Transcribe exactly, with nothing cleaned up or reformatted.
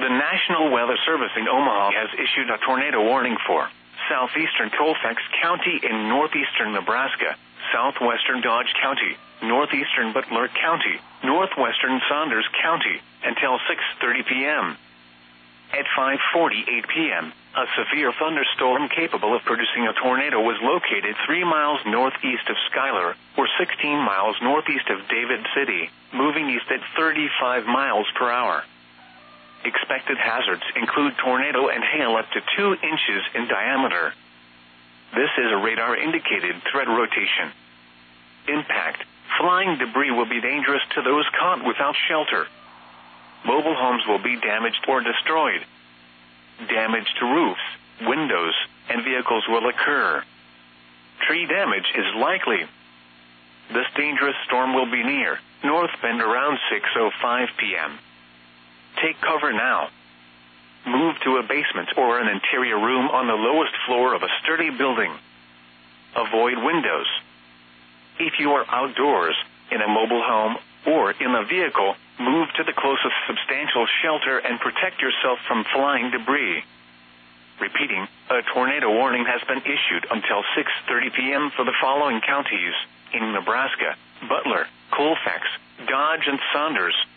The National Weather Service in Omaha has issued a tornado warning for southeastern Colfax County in northeastern Nebraska, southwestern Dodge County, northeastern Butler County, northwestern Saunders County, until six thirty p.m. At five forty-eight p.m., a severe thunderstorm capable of producing a tornado was located three miles northeast of Schuyler, or sixteen miles northeast of David City, moving east at thirty-five miles per hour. Expected hazards include tornado and hail up to two inches in diameter. This is a radar-indicated threat rotation. Impact: flying debris will be dangerous to those caught without shelter. Mobile homes will be damaged or destroyed. Damage to roofs, windows, and vehicles will occur. Tree damage is likely. This dangerous storm will be near North Bend around six oh five p.m. Take cover now. Move to a basement or an interior room on the lowest floor of a sturdy building. Avoid windows. If you are outdoors, in a mobile home, or in a vehicle, move to the closest substantial shelter and protect yourself from flying debris. Repeating, a tornado warning has been issued until six thirty p.m. for the following counties in Nebraska: Butler, Colfax, Dodge, and Saunders.